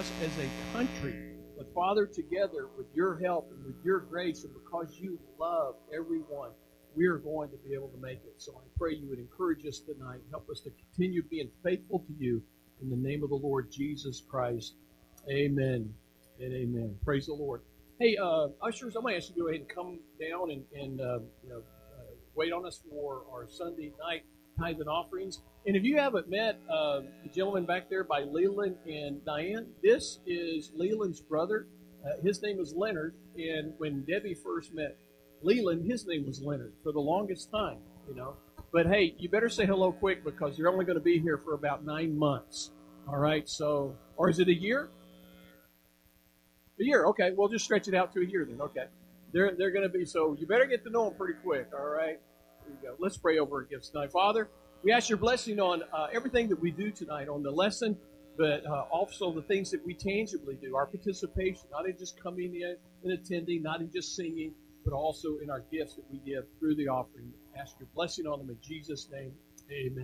us as a country. But Father, together with your help and with your grace and because you love everyone, we are going to be able to make it. So I pray you would encourage us tonight. Help us to continue being faithful to you in the name of the Lord Jesus Christ. Amen and amen. Praise the Lord. Hey, ushers, I'm going to ask you to go ahead and come down and wait on us for our Sunday night tithes and offerings. And if you haven't met the gentleman back there by Leland and Diane, this is Leland's brother. His name is Leonard. And when Debbie first met Leland, his name was Leonard for the longest time, you know. But hey, you better say hello quick because you're only going to be here for about 9 months. All right, so, or is it a year? A year, okay. We'll just stretch it out to a year then, okay. They're going to be, so you better get to know them pretty quick, all right? Here you go. Let's pray over our gifts tonight. Father, we ask your blessing on everything that we do tonight, on the lesson, but also the things that we tangibly do, our participation, not in just coming in and attending, not in just singing, but also in our gifts that we give through the offering. Ask your blessing on them in Jesus' name. Amen.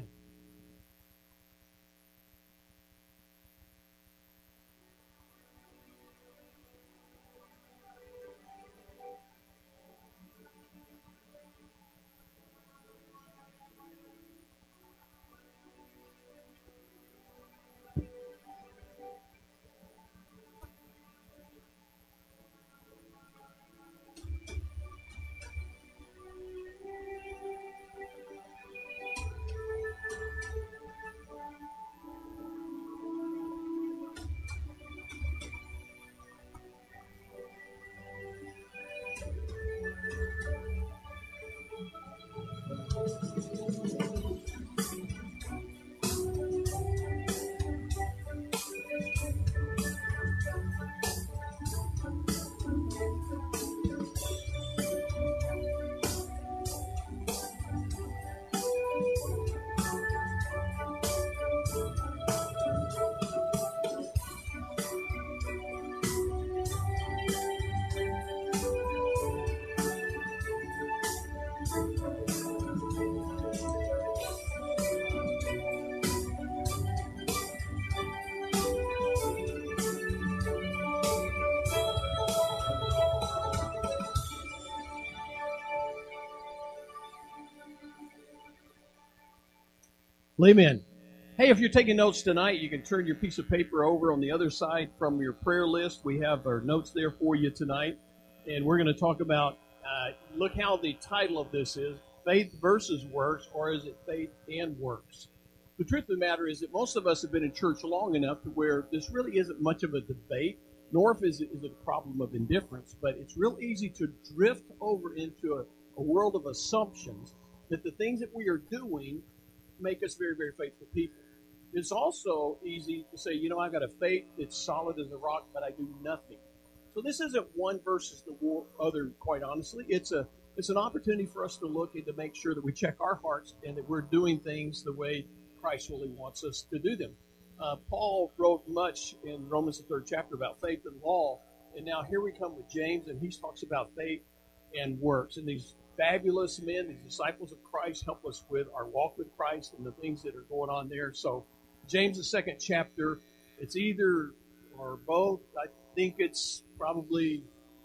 Amen. Hey, if you're taking notes tonight, you can turn your piece of paper over on the other side from your prayer list. We have our notes there for you tonight. And we're going to talk about, look how the title of this is, Faith versus Works, or is it Faith and Works? The truth of the matter is that most of us have been in church long enough to where this really isn't much of a debate, nor is it a problem of indifference, but it's real easy to drift over into a world of assumptions that the things that we are doing make us very, very faithful people. It's also easy to say, you know, I've got a faith that's solid as a rock, but I do nothing. So this isn't one versus the other, quite honestly. It's an opportunity for us to look and to make sure that we check our hearts and that we're doing things the way Christ really wants us to do them. Paul wrote much in Romans the 3rd chapter about faith and law, and now here we come with James, and he talks about faith and works. And these fabulous men, these disciples of Christ, help us with our walk with Christ and the things that are going on there. So James, the 2nd chapter, it's either or both. I think it's probably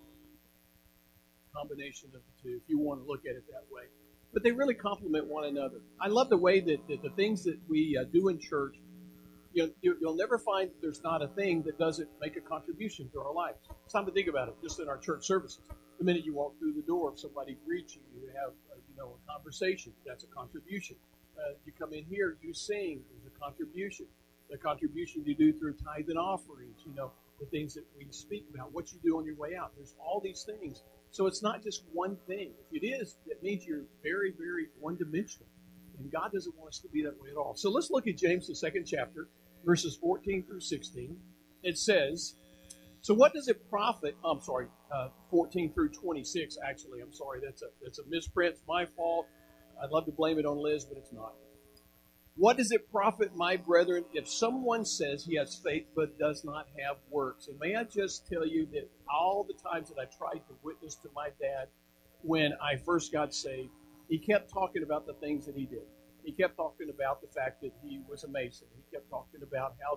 a combination of the two, if you want to look at it that way. But they really complement one another. I love the way that the things that we do in church, you'll never find that there's not a thing that doesn't make a contribution to our lives. It's time to think about it, just in our church services. The minute you walk through the door, if somebody greets you, you have a conversation, that's a contribution. You come in here, you sing, there's a contribution. The contribution you do through tithe and offerings, the things that we speak about, what you do on your way out. There's all these things. So it's not just one thing. If it is, that means you're very, very one-dimensional. And God doesn't want us to be that way at all. So let's look at James, the 2nd chapter, verses 14 through 16. It says, so what does it profit? 14 through 26, actually. I'm sorry, that's a misprint. It's my fault. I'd love to blame it on Liz, but it's not. What does it profit, my brethren, if someone says he has faith but does not have works? And may I just tell you that all the times that I tried to witness to my dad when I first got saved, he kept talking about the things that he did. He kept talking about the fact that he was a Mason. He kept talking about how that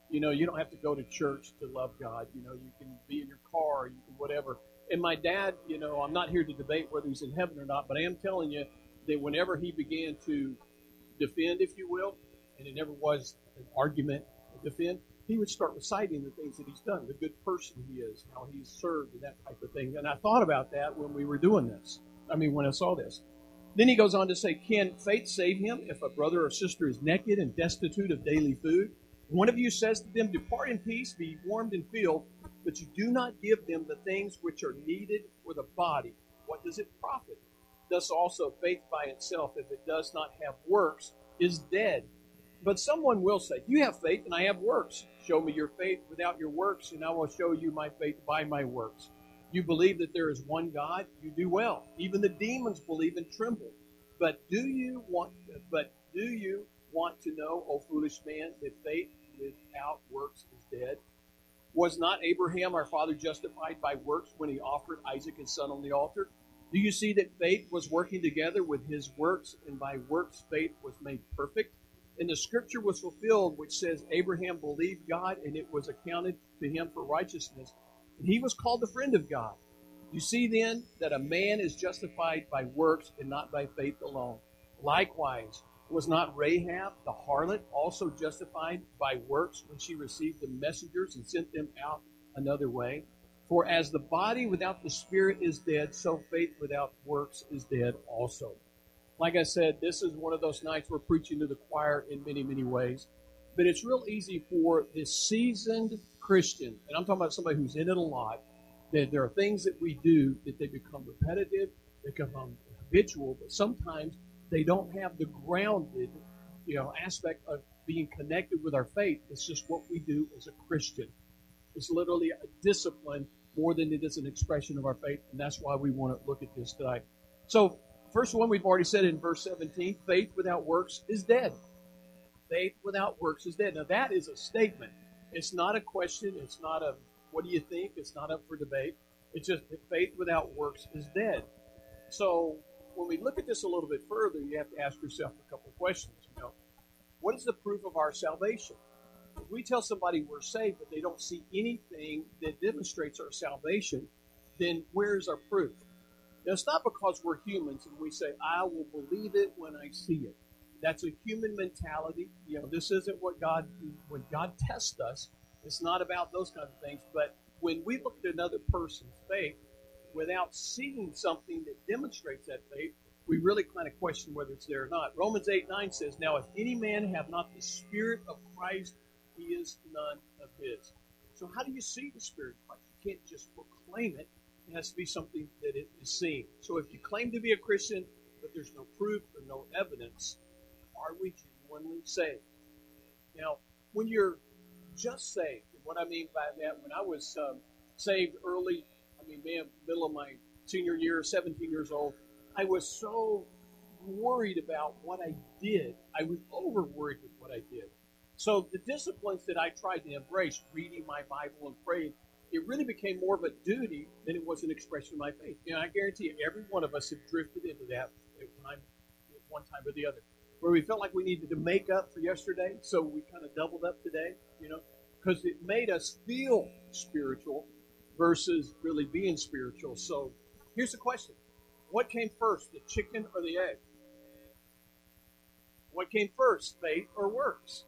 You know, you don't have to go to church to love God. You know, you can be in your car, you can whatever. And my dad, you know, I'm not here to debate whether he's in heaven or not, but I am telling you that whenever he began to defend, if you will, and it never was an argument to defend, he would start reciting the things that he's done, the good person he is, how he's served, and that type of thing. And I thought about that when we were doing this. I mean, when I saw this. Then he goes on to say, can faith save him if a brother or sister is naked and destitute of daily food? One of you says to them, depart in peace, be warmed and filled, but you do not give them the things which are needed for the body. What does it profit? Thus also faith by itself, if it does not have works, is dead. But someone will say, you have faith and I have works. Show me your faith without your works, and I will show you my faith by my works. You believe that there is one God, you do well. Even the demons believe and tremble. But do you want to know, O foolish man, that faith without works is dead? Was not Abraham our father justified by works when he offered Isaac his son on the altar? Do you see that faith was working together with his works, and by works faith was made perfect? And the scripture was fulfilled, which says, Abraham believed God, and it was accounted to him for righteousness. And he was called the friend of God. You see then that a man is justified by works and not by faith alone. Likewise, was not Rahab the harlot also justified by works when she received the messengers and sent them out another way? For as the body without the spirit is dead, so faith without works is dead also. Like I said, this is one of those nights we're preaching to the choir in many, many ways. But it's real easy for this seasoned Christian, and I'm talking about somebody who's in it a lot, that there are things that we do that they become repetitive, they become habitual, but sometimes they don't have the grounded, aspect of being connected with our faith. It's just what we do as a Christian. It's literally a discipline more than it is an expression of our faith, and that's why we want to look at this tonight. So, first one we've already said in verse 17, faith without works is dead. Faith without works is dead. Now that is a statement. It's not a question. It's not a, what do you think? It's not up for debate. It's just that faith without works is dead. So when we look at this a little bit further, you have to ask yourself a couple of questions. What is the proof of our salvation? If we tell somebody we're saved, but they don't see anything that demonstrates our salvation, then where's our proof? Now, it's not because we're humans and we say, I will believe it when I see it. That's a human mentality. This isn't when God tests us, it's not about those kinds of things. But when we look at another person's faith without seeing something that demonstrates that faith, we really kind of question whether it's there or not. Romans 8:9 says, now if any man have not the Spirit of Christ, he is none of his. So how do you see the Spirit of Christ? You can't just proclaim it. It has to be something that it is seen. So if you claim to be a Christian, but there's no proof or no evidence, are we genuinely saved? Now, when you're just saved, and what I mean by that, when I was saved early, middle of my senior year, 17 years old, I was so worried about what I did. I was over worried with what I did. So the disciplines that I tried to embrace, reading my Bible and praying, it really became more of a duty than it was an expression of my faith. I guarantee you, every one of us have drifted into that at one time or the other, where we felt like we needed to make up for yesterday, so we kind of doubled up today, because it made us feel spiritual versus really being spiritual. So here's the question. What came first, the chicken or the egg? What came first, faith or works?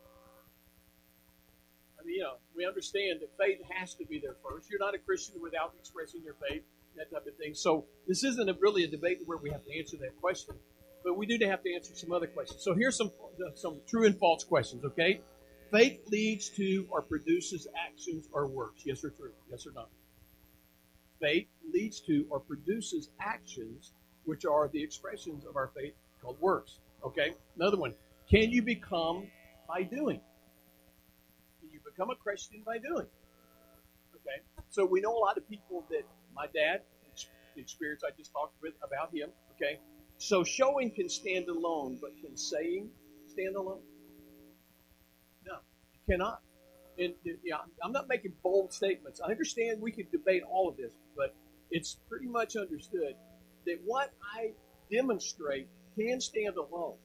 We understand that faith has to be there first. You're not a Christian without expressing your faith, that type of thing. So this isn't really a debate where we have to answer that question, but we do have to answer some other questions. So here's some true and false questions, okay? Faith leads to or produces actions or works. Yes or true? Yes or no? Faith leads to or produces actions, which are the expressions of our faith, called works. Okay? Another one. Can you become by doing? Can you become a Christian by doing? Okay? So we know a lot of people that my dad, the experience I just talked with about him, okay? So showing can stand alone, but can saying stand alone? No, it cannot. And I'm not making bold statements. I understand we could debate all of this, but it's pretty much understood that what I demonstrate can stand alone.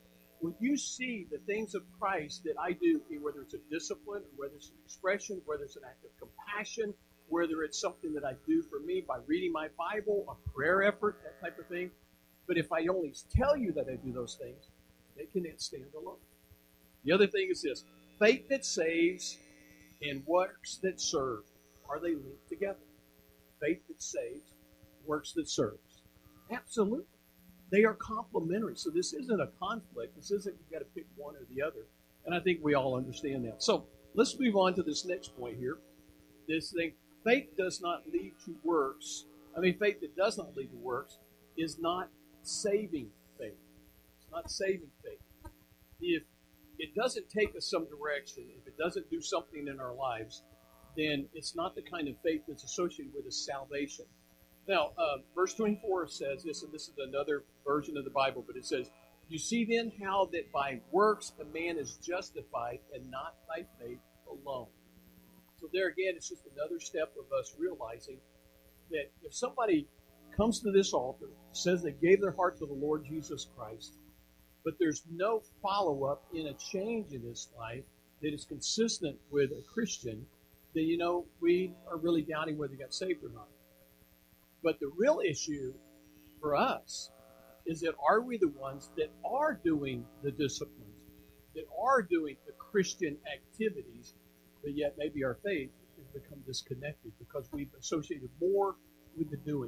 when you see the things of Christ that I do, whether it's a discipline, or whether it's an expression, whether it's an act of compassion, whether it's something that I do for me by reading my Bible, a prayer effort, that type of thing. But if I only tell you that I do those things, they cannot stand alone. The other thing is this: faith that saves and works that serve, are they linked together? Faith that saves, works that serves. Absolutely. They are complementary. So this isn't a conflict. This isn't you've got to pick one or the other. And I think we all understand that. So let's move on to this next point here. This thing, faith does not lead to works. Faith that does not lead to works is not saving faith. It's not saving faith. If it doesn't take us some direction, if it doesn't do something in our lives, then it's not the kind of faith that's associated with a salvation. Now, verse 24 says this, and this is another version of the Bible, but it says, "You see then how that by works a man is justified, and not by faith alone." So there again, it's just another step of us realizing that if somebody comes to this altar, says they gave their heart to the Lord Jesus Christ, but there's no follow-up in a change in his life that is consistent with a Christian, then, we are really doubting whether he got saved or not. But the real issue for us is that are we the ones that are doing the disciplines, that are doing the Christian activities, but yet maybe our faith has become disconnected because we've associated more with the doing.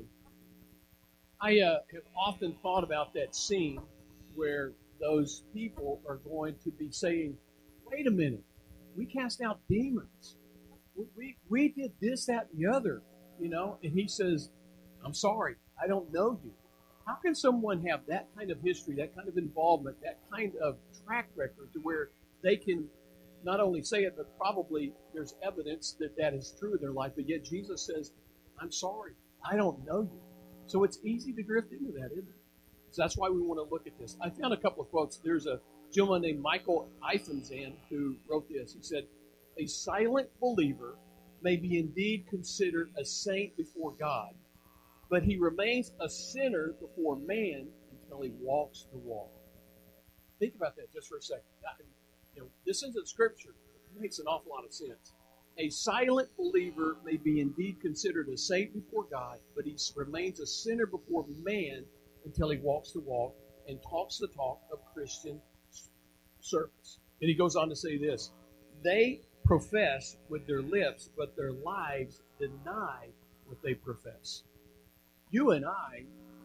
I have often thought about that scene where those people are going to be saying, wait a minute, we cast out demons. We did this, that, and the other, and he says, I'm sorry, I don't know you. How can someone have that kind of history, that kind of involvement, that kind of track record to where they can not only say it, but probably there's evidence that that is true in their life, but yet Jesus says, I'm sorry, I don't know you. So it's easy to drift into that, isn't it? So that's why we want to look at this. I found a couple of quotes. There's a gentleman named Michael Eifensan who wrote this. He said, "A silent believer may be indeed considered a saint before God, but he remains a sinner before man until he walks the walk." Think about that just for a second. This isn't scripture. It makes an awful lot of sense. A silent believer may be indeed considered a saint before God, but he remains a sinner before man until he walks the walk and talks the talk of Christian service. And he goes on to say this: they profess with their lips, but their lives deny what they profess. You and I,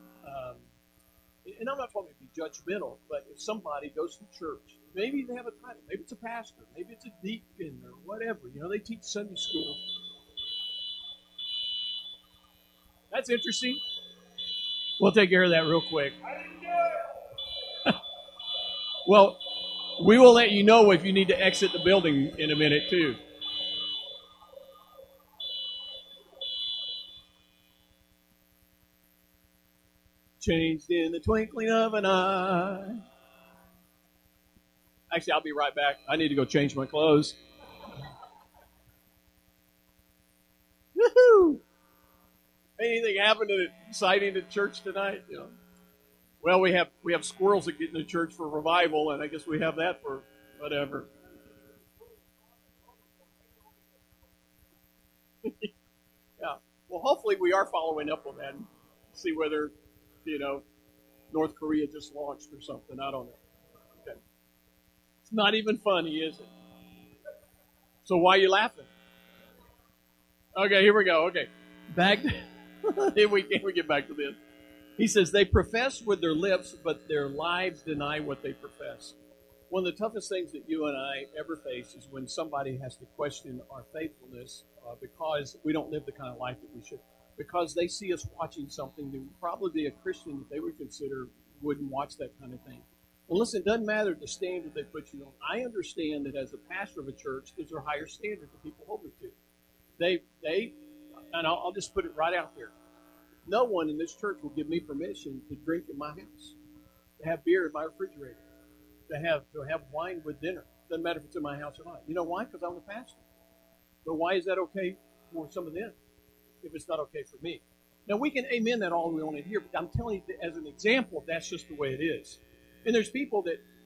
and I'm not talking to be judgmental, but if somebody goes to church, maybe they have a title, maybe it's a pastor, maybe it's a deacon or whatever, they teach Sunday school. That's interesting. We'll take care of that real quick. I didn't do it. Well, we will let you know if you need to exit the building in a minute, too. Changed in the twinkling of an eye. Actually, I'll be right back. I need to go change my clothes. Woohoo! Anything happened exciting at church tonight? Well, we have squirrels that get into church for revival, and I guess we have that for whatever. Yeah. Well, hopefully we are following up on that and see whether, North Korea just launched or something. I don't know. Okay. It's not even funny, is it? So why are you laughing? Okay, here we go. Okay. Back. Here we get back to this. He says, they profess with their lips, but their lives deny what they profess. One of the toughest things that you and I ever face is when somebody has to question our faithfulness because we don't live the kind of life that we should. Because they see us watching something that would probably be a Christian that they would consider wouldn't watch that kind of thing. Well, listen, it doesn't matter the standard they put you on. I understand that as a pastor of a church, there's a higher standard that people hold me to. And I'll just put it right out there. No one in this church will give me permission to drink in my house, to have beer in my refrigerator, to have wine with dinner. Doesn't matter if it's in my house or not. You know why? Because I'm the pastor. But why is that okay for some of them if it's not okay for me? Now, we can amen that all we want to hear, but I'm telling you that as an example, that's just the way it is. And there's people that,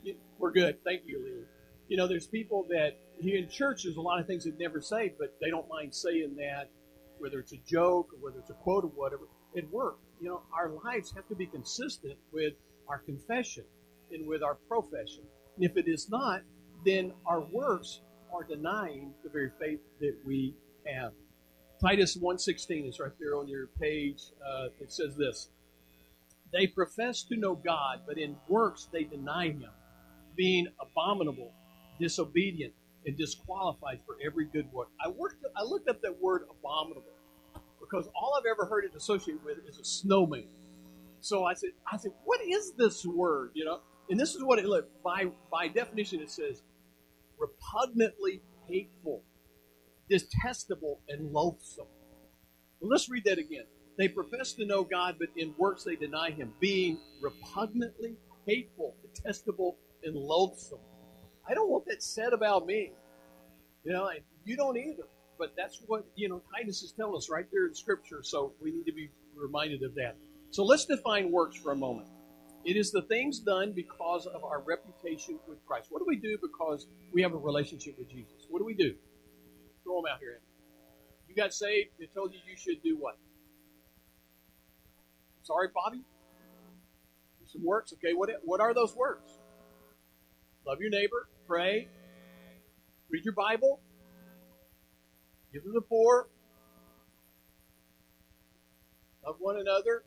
We're good. Thank you, Lee. You know, there's people that here in church, there's a lot of things they never say, but they don't mind saying that, whether it's a joke or whether it's a quote or whatever. At work, you know, our lives have to be consistent with our confession and with our profession. And if it is not, then our works are denying the very faith that we have. Titus 1:16 is right there on your page. It says this: they profess to know God, but in works they deny Him, being abominable, disobedient, and disqualified for every good work. I looked up that word abominable because all I've ever heard it associated with is a snowman. So I said, what is this word? You know, and this is what it looked by definition. It says repugnantly hateful, detestable, and loathsome. Well, let's read that again. They profess to know God, but in works they deny Him, being repugnantly hateful, detestable, and loathsome. I don't want that said about me. You know, and you don't either. But that's what, you know, Titus is telling us right there in Scripture, so we need to be reminded of that. So let's define works for a moment. It is the things done because of our reputation with Christ. What do we do because we have a relationship with Jesus? What do we do? Throw them out here. You got saved, they told you should do what? Sorry, Bobby? Do some works. Okay, what are those works? Love your neighbor, pray, read your Bible, give to the poor, love one another.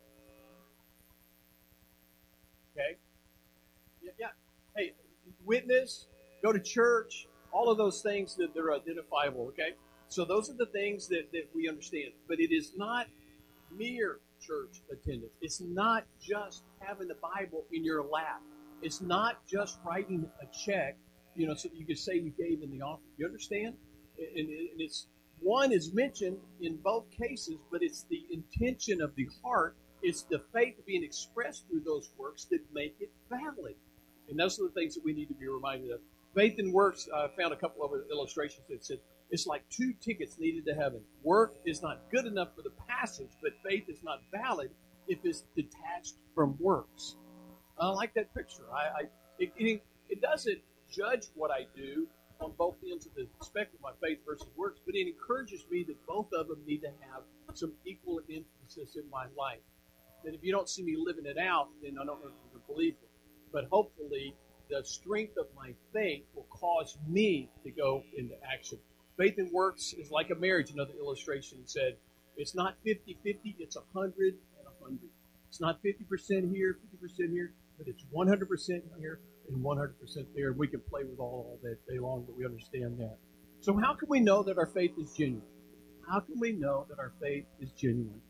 Okay? Yeah. Hey, witness, go to church, all of those things that they're identifiable, okay? So those are the things that we understand. But it is not mere church attendance. It's not just having the Bible in your lap. It's not just writing a check, you know, so that you can say you gave in the offering. You understand? And it's one is mentioned in both cases, but it's the intention of the heart. It's the faith being expressed through those works that make it valid. And those are the things that we need to be reminded of. Faith and works, I found a couple of illustrations that said it's like two tickets needed to heaven. Work is not good enough for the passage, but faith is not valid if it's detached from works. I like that picture. It doesn't judge what I do on both ends of the spectrum, my faith versus works, but it encourages me that both of them need to have some equal emphasis in my life. That if you don't see me living it out, then I don't know if you can believe it. But hopefully, the strength of my faith will cause me to go into action. Faith and works is like a marriage. Another illustration said, it's not 50-50, it's 100 and 100. It's not 50% here, 50% here, but it's 100% here and 100% there. We can play with all that day long, but we understand that. So how can we know that our faith is genuine? How can we know that our faith is genuine?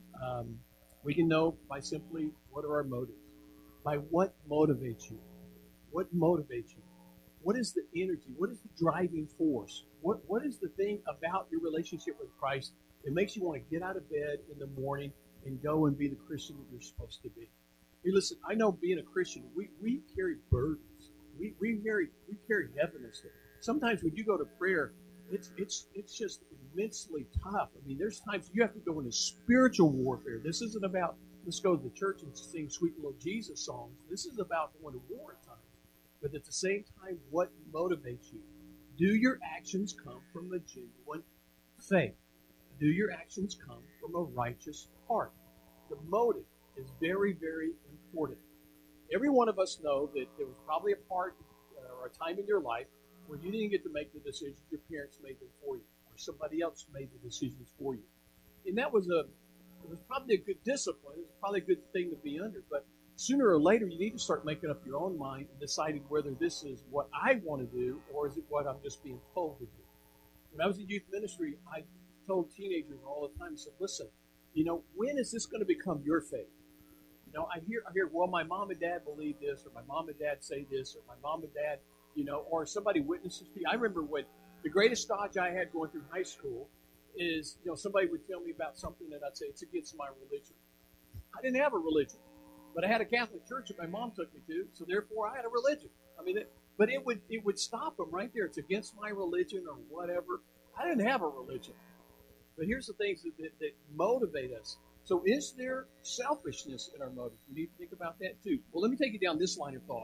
We can know by simply, what are our motives? By what motivates you? What motivates you? What is the energy? What is the driving force? What is the thing about your relationship with Christ that makes you want to get out of bed in the morning and go and be the Christian that you're supposed to be? Hey, listen, I know being a Christian, we carry burdens. We carry heaviness. Sometimes when you go to prayer, it's just immensely tough. I mean, there's times you have to go into spiritual warfare. This isn't about let's go to the church and sing sweet little Jesus songs. This is about going to war at times. But at the same time, what motivates you? Do your actions come from a genuine faith? Do your actions come from a righteous heart? The motive is very, very important. Every one of us know that there was probably a part or a time in your life where you didn't get to make the decisions. Your parents made them for you, or somebody else made the decisions for you. And it was probably a good discipline. It was probably a good thing to be under. But sooner or later, you need to start making up your own mind and deciding whether this is what I want to do or is it what I'm just being told to do. When I was in youth ministry, I told teenagers all the time, I said, listen, you know, when is this going to become your faith? You know, I hear, well, my mom and dad believe this, or my mom and dad say this, or my mom and dad, you know, or somebody witnesses to me. I remember when the greatest dodge I had going through high school is, you know, somebody would tell me about something and I'd say, it's against my religion. I didn't have a religion, but I had a Catholic church that my mom took me to, so therefore I had a religion. I mean, but it would stop them right there. It's against my religion or whatever. I didn't have a religion. But here's the things that motivate us. So is there selfishness in our motives? We need to think about that too. Well, let me take you down this line of thought.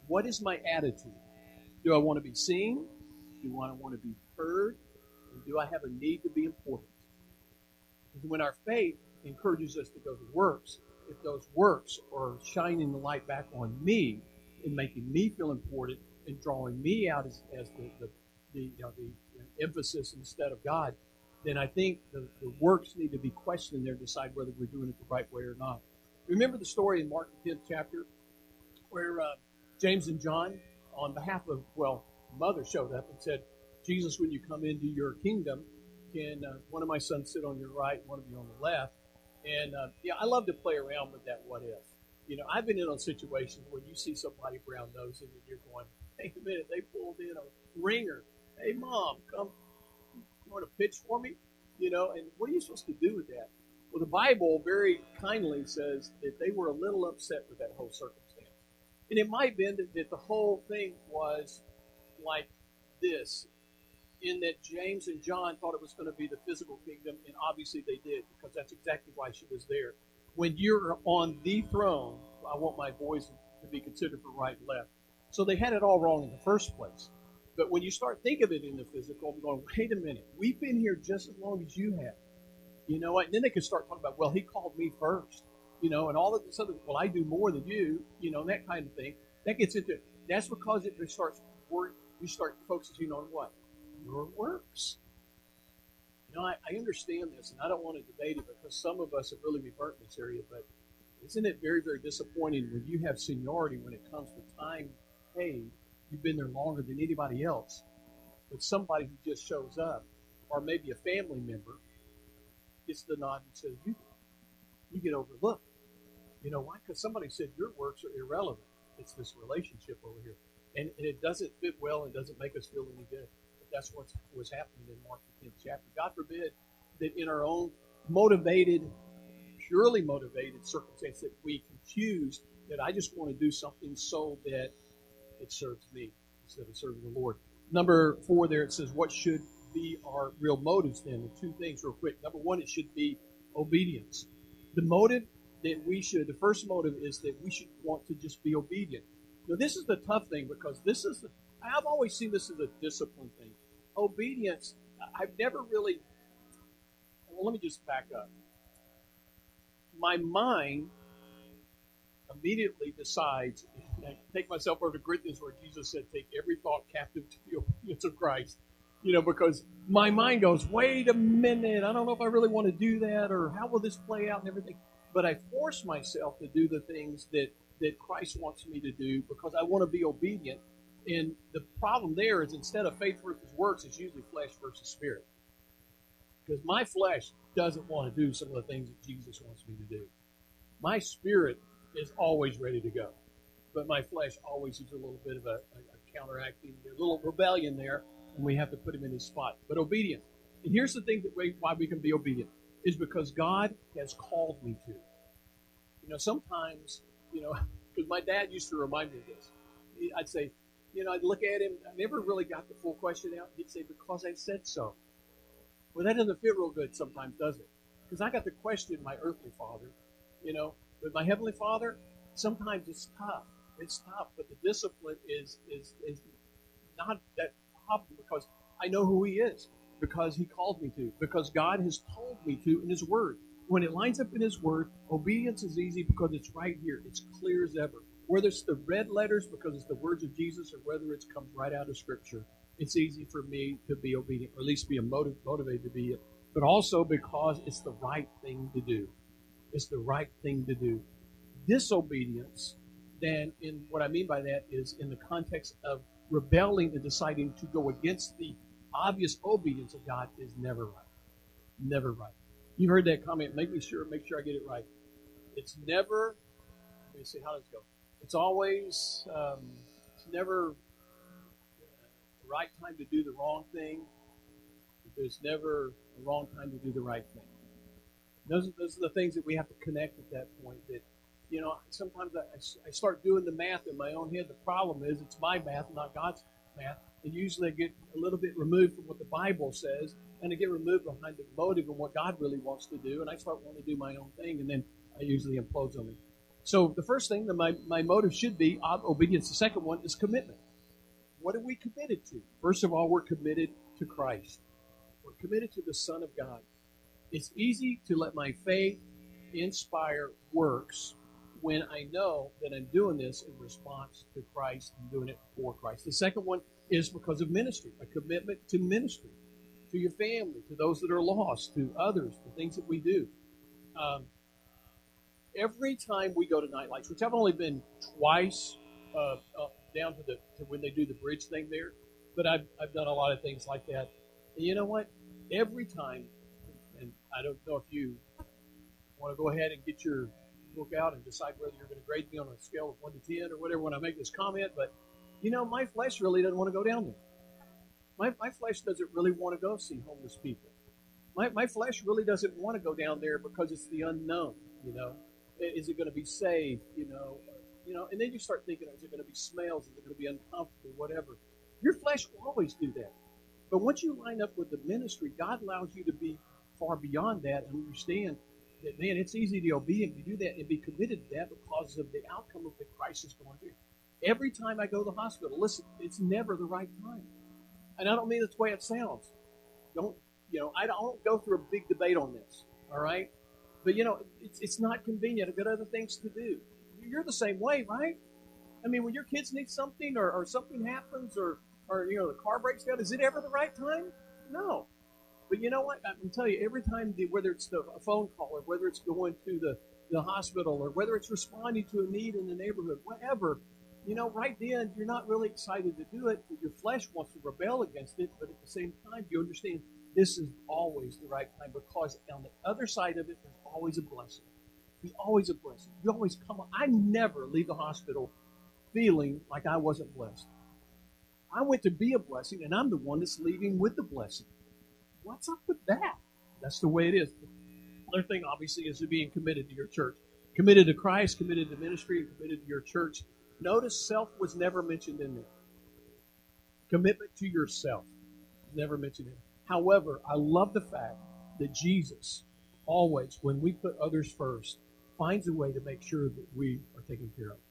what is my attitude? Do I want to be seen? Do I want to be heard? And do I have a need to be important? Because when our faith encourages us to go to works, if those works are shining the light back on me and making me feel important and drawing me out as the emphasis instead of God, then I think the works need to be questioned there to decide whether we're doing it the right way or not. Remember the story in Mark 10th chapter where James and John, on behalf of, mother showed up and said, Jesus, when you come into your kingdom, can one of my sons sit on your right, one of you on the left? And, I love to play around with that what if. I've been in on situations where you see somebody brown nosing and you're going, hey, a minute, they pulled in a ringer. Hey, Mom, come, you want to pitch for me? And what are you supposed to do with that? Well, the Bible very kindly says that they were a little upset with that whole circumstance. And it might have been that the whole thing was like this, in that James and John thought it was going to be the physical kingdom, and obviously they did, because that's exactly why she was there. When you're on the throne, I want my boys to be considered for right and left. So they had it all wrong in the first place. But when you start thinking of it in the physical, I'm going, wait a minute, we've been here just as long as you have. You know what? And then they can start talking about, well, he called me first, and all of this other, well, I do more than you, and that kind of thing. That gets into it. That's because it starts work. You start focusing on what? Your works. I understand this, and I don't want to debate it because some of us have really been burnt in this area, but isn't it very, very disappointing when you have seniority when it comes to time paid? You've been there longer than anybody else, but somebody who just shows up, or maybe a family member, gets the nod and says, you get overlooked. You know why? Because somebody said your works are irrelevant. It's this relationship over here. And it doesn't fit well and doesn't make us feel any good. But that's what was happening in Mark the 10th chapter. God forbid that in our own purely motivated circumstance that we confuse that I just want to do something so that it serves me instead of serving the Lord. Number 4 there, it says, what should be our real motives then? And 2 things real quick. Number 1, it should be obedience. The first motive is that we should want to just be obedient. Now, this is the tough thing because I've always seen this as a discipline thing. Obedience, I've never really, let me just back up. My mind immediately decides, and I take myself over to Corinthians where Jesus said, take every thought captive to the obedience of Christ. Because my mind goes, wait a minute, I don't know if I really want to do that, or how will this play out and everything. But I force myself to do the things that Christ wants me to do because I want to be obedient. And the problem there is instead of faith versus works, it's usually flesh versus spirit. Because my flesh doesn't want to do some of the things that Jesus wants me to do. My spirit is always ready to go. But my flesh always is a little bit of a counteracting, a little rebellion there, and we have to put him in his spot. But obedience. And here's the thing why we can be obedient, is because God has called me to. Sometimes, because my dad used to remind me of this. I'd say, I'd look at him, I never really got the full question out. He'd say, because I said so. Well, that doesn't fit real good sometimes, does it? Because I got to question my earthly father, But my heavenly father, sometimes it's tough. It's tough, but the discipline is not that problem because I know who he is, because he called me to, because God has told me to in his word. When it lines up in his word, obedience is easy because it's right here. It's clear as ever. Whether it's the red letters because it's the words of Jesus or whether it comes right out of Scripture, it's easy for me to be obedient, or at least be motivated to be it, but also because it's the right thing to do. It's the right thing to do. Disobedience, then, in what I mean by that is in the context of rebelling and deciding to go against the obvious obedience of God, is never right. Never right. You heard that comment. Make sure I get it right. It's never, let me see, how does it go? It's always, it's never the right time to do the wrong thing. There's never a wrong time to do the right thing. Those are the things that we have to connect at that point. That, sometimes I start doing the math in my own head. The problem is it's my math, not God's math. And usually I get a little bit removed from what the Bible says, and I get removed behind the motive and what God really wants to do, and I start wanting to do my own thing, and then I usually implode on me. So the first thing that my motive should be obedience. The second one is commitment. What are we committed to? First of all, we're committed to Christ. We're committed to the Son of God. It's easy to let my faith inspire works when I know that I'm doing this in response to Christ and doing it for Christ. The second one is because of ministry, a commitment to ministry, to your family, to those that are lost, to others, the things that we do. Every time we go to Night Lights, which I've only been twice, down to when they do the bridge thing there, but I've done a lot of things like that. And you know what? Every time, and I don't know if you want to go ahead and get your book out and decide whether you're going to grade me on a scale of 1 to 10 or whatever when I make this comment, but you know, my flesh really doesn't want to go down there. My flesh doesn't really want to go see homeless people. My flesh really doesn't want to go down there because it's the unknown, you know. Is it going to be safe, you know, and then you start thinking, is it going to be smells? Is it going to be uncomfortable, whatever? Your flesh will always do that. But once you line up with the ministry, God allows you to be far beyond that and understand that, man, it's easy to obey Him, to do that, and be committed to that because of the outcome of the crisis going through. Every time I go to the hospital, listen, it's never the right time. And I don't mean that's the way it sounds. I don't go through a big debate on this, all right? But, you know, it's not convenient. I've got other things to do. You're the same way, right? I mean, when your kids need something or something happens or you know, the car breaks down, is it ever the right time? No. But you know what? I can tell you, every time, whether it's a phone call or whether it's going to the hospital or whether it's responding to a need in the neighborhood, whatever, you know, right then, you're not really excited to do it. Your flesh wants to rebel against it, but at the same time, you understand this is always the right time because on the other side of it, there's always a blessing. There's always a blessing. You always come on. I never leave the hospital feeling like I wasn't blessed. I went to be a blessing, and I'm the one that's leaving with the blessing. What's up with that? That's the way it is. Another thing, obviously, is being committed to your church. Committed to Christ, committed to ministry, and committed to your church. Notice self was never mentioned in there. Commitment to yourself was never mentioned in there. However, I love the fact that Jesus always, when we put others first, finds a way to make sure that we are taken care of.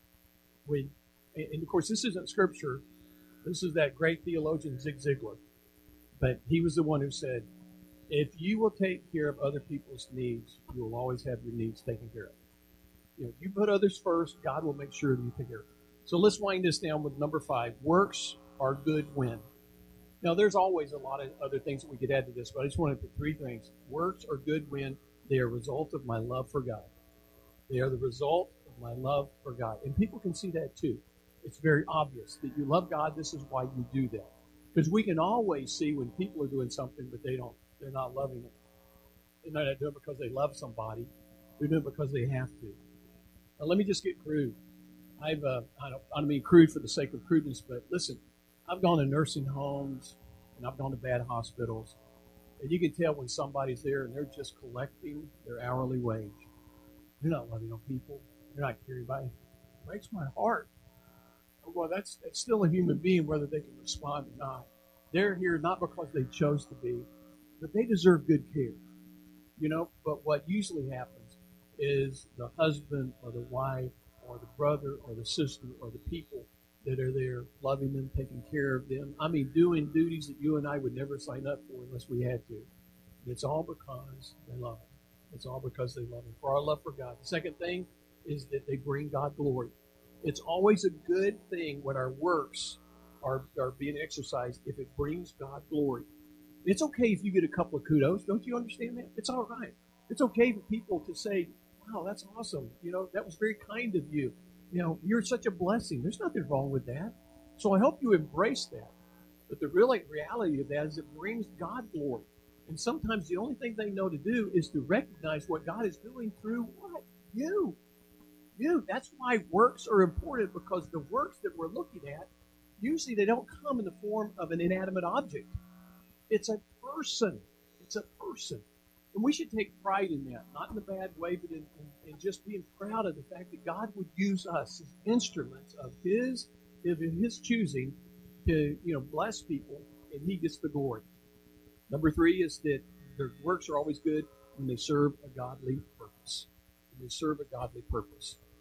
And of course, this isn't scripture. This is that great theologian Zig Ziglar. But he was the one who said, if you will take care of other people's needs, you will always have your needs taken care of. You know, if you put others first, God will make sure that you take care of it. So let's wind this down with number 5. Works are good when. Now, there's always a lot of other things that we could add to this, but I just want to put 3 things. Works are good when they are a result of my love for God. They are the result of my love for God. And people can see that too. It's very obvious that you love God. This is why you do that. Because we can always see when people are doing something, but they're not loving it. They're not doing it because they love somebody. They're doing it because they have to. Now, let me just get crude. I don't mean crude for the sake of crudeness, but listen, I've gone to nursing homes and I've gone to bad hospitals, and you can tell when somebody's there and they're just collecting their hourly wage. They're not loving on people. They're not caring about it. It breaks my heart. Well, that's still a human being, whether they can respond or not. They're here not because they chose to be, but they deserve good care. You know, but what usually happens is the husband or the wife or the brother or the sister or the people that are there loving them, taking care of them. I mean, doing duties that you and I would never sign up for unless we had to. And it's all because they love Him. It's all because they love Him. For our love for God. The second thing is that they bring God glory. It's always a good thing when our works are being exercised if it brings God glory. It's okay if you get a couple of kudos. Don't you understand that? It's all right. It's okay for people to say, wow, that's awesome. You know, that was very kind of you. You know, you're such a blessing. There's nothing wrong with that. So I hope you embrace that. But the reality of that is it brings God glory. And sometimes the only thing they know to do is to recognize what God is doing through what? You. That's why works are important, because the works that we're looking at, usually they don't come in the form of an inanimate object. It's a person. It's a person. And we should take pride in that, not in a bad way, but in just being proud of the fact that God would use us as instruments of His choosing to, you know, bless people, and He gets the glory. Number 3 is that their works are always good when they serve a godly purpose. When they serve a godly purpose.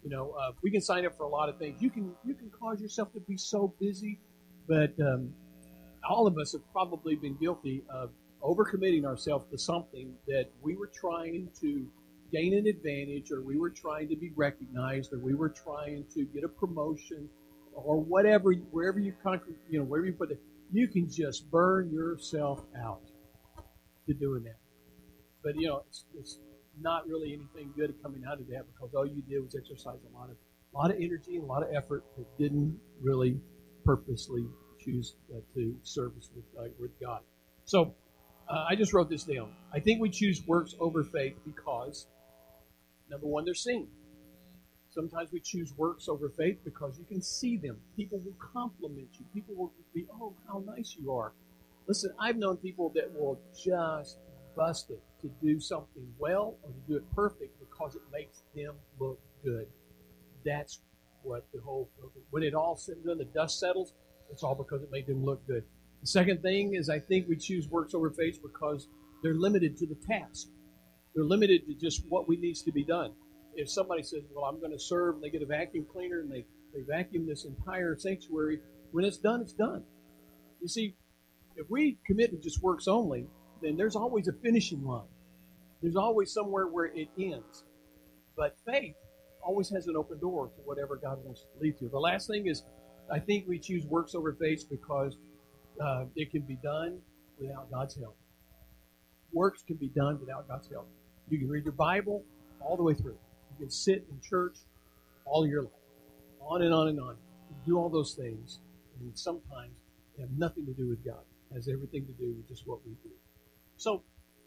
We can sign up for a lot of things. You can cause yourself to be so busy, but all of us have probably been guilty of overcommitting ourselves to something that we were trying to gain an advantage, or we were trying to be recognized, or we were trying to get a promotion, or whatever, wherever you wherever you put it, you can just burn yourself out to doing that. But it's not really anything good coming out of that, because all you did was exercise a lot of energy and a lot of effort that didn't really purposely choose to service with God. So I just wrote this down. I think we choose works over faith because, number one, they're seen. Sometimes we choose works over faith because you can see them. People will compliment you. People will be, oh, how nice you are. Listen, I've known people that will just bust it to do something well or to do it perfect because it makes them look good. That's what when it all said and done, the dust settles, it's all because it made them look good. The second thing is I think we choose works over faith because they're limited to the task. They're limited to just what needs to be done. If somebody says, well, I'm going to serve, and they get a vacuum cleaner, and they vacuum this entire sanctuary, when it's done, it's done. You see, if we commit to just works only, then there's always a finishing line. There's always somewhere where it ends. But faith always has an open door to whatever God wants to lead to. The last thing is, I think we choose works over faith because it can be done without God's help. Works can be done without God's help. You can read your Bible all the way through. You can sit in church all your life, on and on and on. You do all those things, and sometimes they have nothing to do with God. It has everything to do with just what we do. So,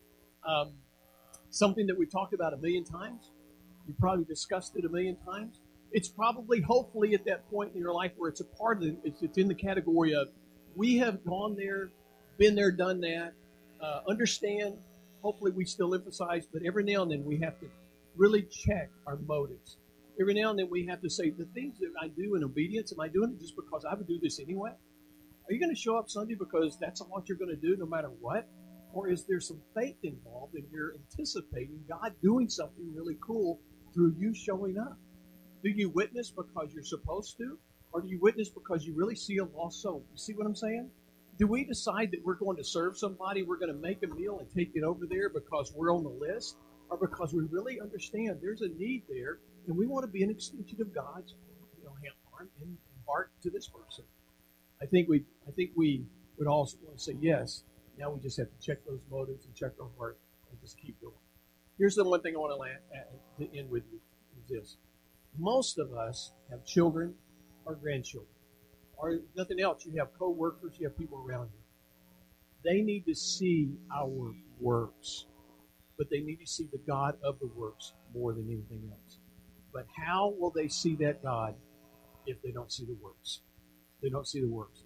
something that we've talked about a million times, you've probably discussed it a million times. It's probably, hopefully, at that point in your life where it's a part of it's in the category of, we have gone there, been there, done that, understand. Hopefully we still emphasize, but every now and then we have to really check our motives. Every now and then we have to say, the things that I do in obedience, am I doing it just because I would do this anyway? Are you going to show up Sunday because that's what you're going to do no matter what? Or is there some faith involved and you're anticipating God doing something really cool through you showing up? Do you witness because you're supposed to? Or do you witness because you really see a lost soul? You see what I'm saying? Do we decide that we're going to serve somebody, we're going to make a meal and take it over there because we're on the list? Or because we really understand there's a need there and we want to be an extension of God's arm and heart to this person? I think we would also want to say yes. Now we just have to check those motives and check our heart and just keep going. Here's the one thing I want to end with you is this. Most of us have children or grandchildren. Or nothing else, you have co-workers, you have people around you. They need to see our works, but they need to see the God of the works more than anything else. But how will they see that God if they don't see the works? They don't see the works.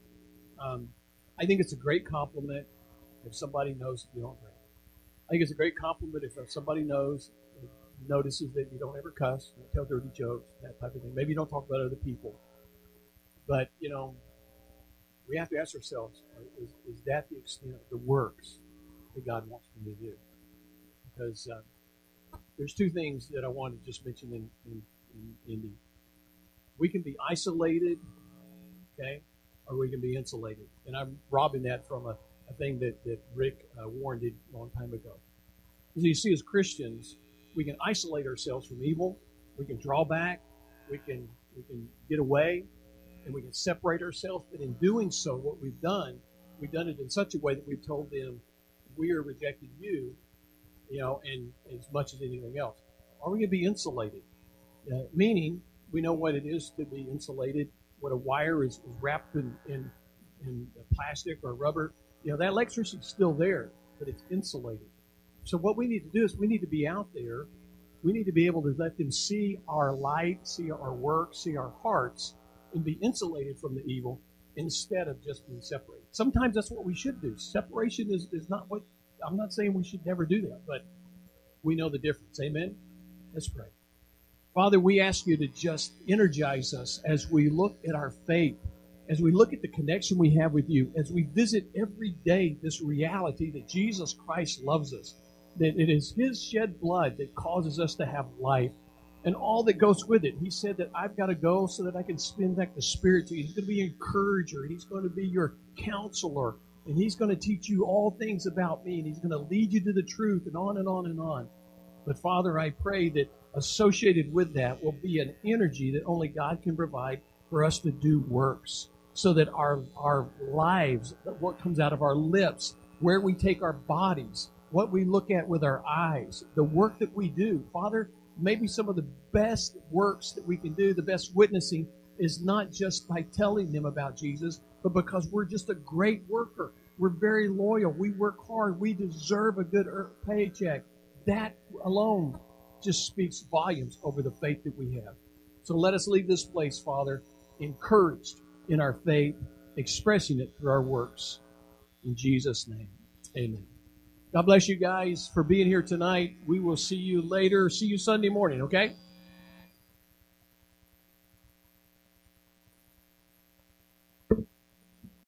I think it's a great compliment if somebody knows that you don't drink. I think it's a great compliment if somebody notices that you don't ever cuss, don't tell dirty jokes, that type of thing. Maybe you don't talk about other people. But, we have to ask ourselves, is that the extent of the works that God wants me to do? Because there's two things that I want to just mention in Indy. We can be isolated, okay, or we can be insulated. And I'm robbing that from a thing that Rick Warren did a long time ago. As you see, as Christians, we can isolate ourselves from evil. We can draw back. We can get away. And we can separate ourselves, but in doing so, what we've done it in such a way that we've told them, we are rejecting you, and as much as anything else. Are we going to be insulated? Meaning, we know what it is to be insulated, what a wire is wrapped in plastic or rubber. That electricity is still there, but it's insulated. So what we need to do is we need to be out there. We need to be able to let them see our light, see our work, see our hearts, and be insulated from the evil instead of just being separated. Sometimes that's what we should do. Separation is not what, I'm not saying we should never do that, but we know the difference. Amen? Let's pray. Father, we ask you to just energize us as we look at our faith, as we look at the connection we have with you, as we visit every day this reality that Jesus Christ loves us, that it is his shed blood that causes us to have life, and all that goes with it. He said that I've got to go so that I can spin back the Spirit to you. He's going to be an encourager. He's going to be your counselor. And He's going to teach you all things about me. And He's going to lead you to the truth and on and on and on. But Father, I pray that associated with that will be an energy that only God can provide for us to do works. So that our lives, what comes out of our lips, where we take our bodies, what we look at with our eyes, the work that we do. Father, maybe some of the best works that we can do, the best witnessing, is not just by telling them about Jesus, but because we're just a great worker. We're very loyal. We work hard. We deserve a good paycheck. That alone just speaks volumes over the faith that we have. So let us leave this place, Father, encouraged in our faith, expressing it through our works. In Jesus' name, amen. God bless you guys for being here tonight. We will see you later. See you Sunday morning, okay?